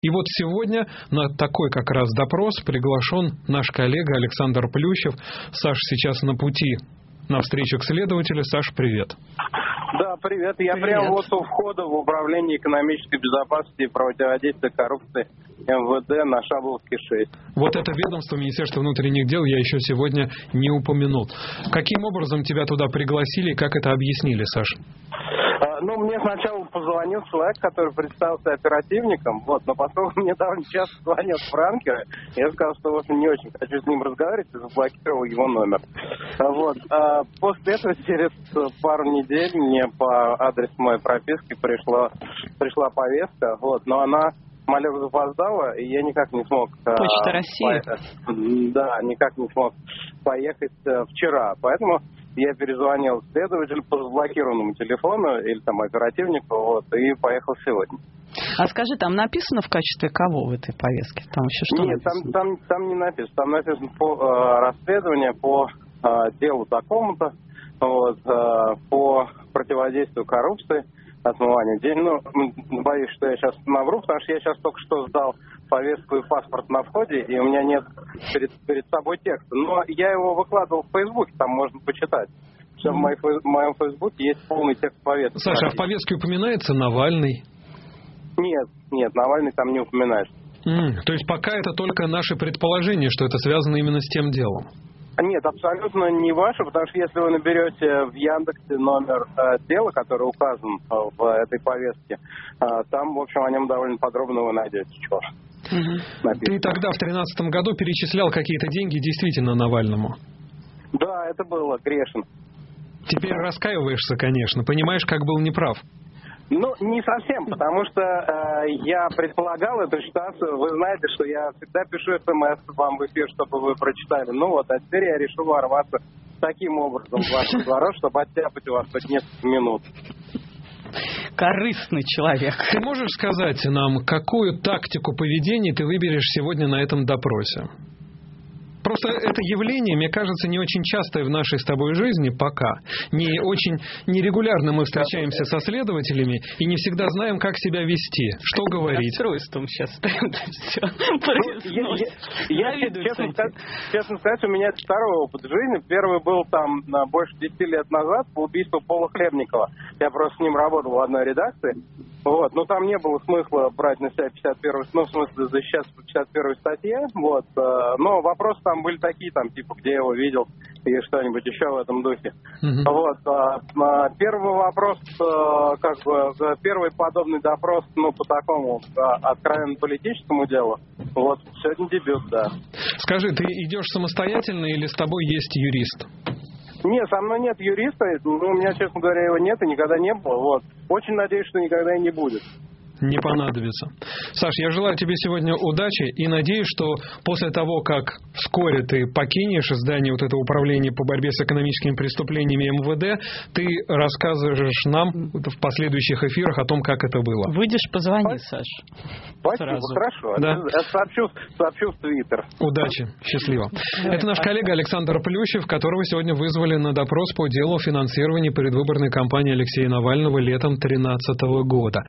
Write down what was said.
И вот сегодня на такой как раз допрос приглашен наш коллега Александр Плющев. Саш сейчас на пути на встречу к следователю. Саш, привет. Да, привет. Я прямо вот у входа в Управление экономической безопасности и противодействия коррупции МВД на Шаболовке 6. Вот это ведомство Министерства внутренних дел я еще сегодня не упомянул. Каким образом тебя туда пригласили и как это объяснили, Саш? Ну, мне сначала позвонил человек, который представился оперативником, но поскольку мне довольно часто звонят франкеры, я сказал, что, в общем, не очень хочу с ним разговаривать, и заблокировал его номер. После этого, через пару недель, мне по адресу моей прописки пришла повестка, но она малек запоздала, и я никак не смог... Почта России. Да, никак не смог поехать вчера, поэтому... Я перезвонил следователю по заблокированному телефону или там оперативнику, и поехал сегодня. А скажи, там написано в качестве кого в этой повестке? Там еще что Нет, написано? там не написано. Там написано по расследованию, по делу такому-то, по противодействию коррупции, отмыванию денег. Боюсь, что я сейчас навру, потому что я сейчас только что сдал повестку и паспорт на входе, и у меня нет перед собой текста. Но я его выкладывал в Фейсбуке, там можно почитать. Все в моем Фейсбуке есть полный текст повестки. Саша, а в повестке упоминается Навальный? Нет, Навальный там не упоминается. То есть пока это только наши предположения, что это связано именно с тем делом? Нет, абсолютно не ваше, потому что если вы наберете в Яндексе номер дела, который указан в этой повестке, там, в общем, о нем довольно подробно вы найдете. Ты тогда в 2013 году перечислял какие-то деньги действительно Навальному? Да, это было грешно. Теперь раскаиваешься, конечно, понимаешь, как был неправ. Ну, не совсем, потому что я предполагал эту ситуацию. Вы знаете, что я всегда пишу смс вам в эфир, чтобы вы прочитали. А теперь я решил ворваться таким образом в ваш разворот, чтобы оттяпать у вас хоть несколько минут. Корыстный человек. Ты можешь сказать нам, какую тактику поведения ты выберешь сегодня на этом допросе? Просто это явление, мне кажется, не очень частое в нашей с тобой жизни пока. Не очень нерегулярно мы встречаемся со следователями и не всегда знаем, как себя вести, что говорить. Расстройством сейчас все честно сказать, у меня это второй опыт жизни. Первый был там больше 10 лет назад по убийству Пола Хлебникова. Я просто с ним работал в одной редакции. Но там не было смысла брать на себя 51-ю, в смысле защищаться по 51-й статье, но вопросы там были такие, где я его видел и что-нибудь еще в этом духе. Первый вопрос, первый подобный допрос, по такому откровенно политическому делу, сегодня дебют, да. Скажи, ты идешь самостоятельно или с тобой есть юрист? Нет, со мной нет юриста, у меня, честно говоря, его нет и никогда не было. Очень надеюсь, что никогда и не будет. Не понадобится. Саш, я желаю тебе сегодня удачи и надеюсь, что после того, как вскоре ты покинешь здание этого управления по борьбе с экономическими преступлениями МВД, ты расскажешь нам в последующих эфирах о том, как это было. Выйдешь, позвони, Саш. Спасибо, хорошо. Да. Я сообщу в Твиттер. Удачи, счастливо. Это наш коллега Александр Плющев, которого сегодня вызвали на допрос по делу финансирования предвыборной кампании Алексея Навального летом 2013 года.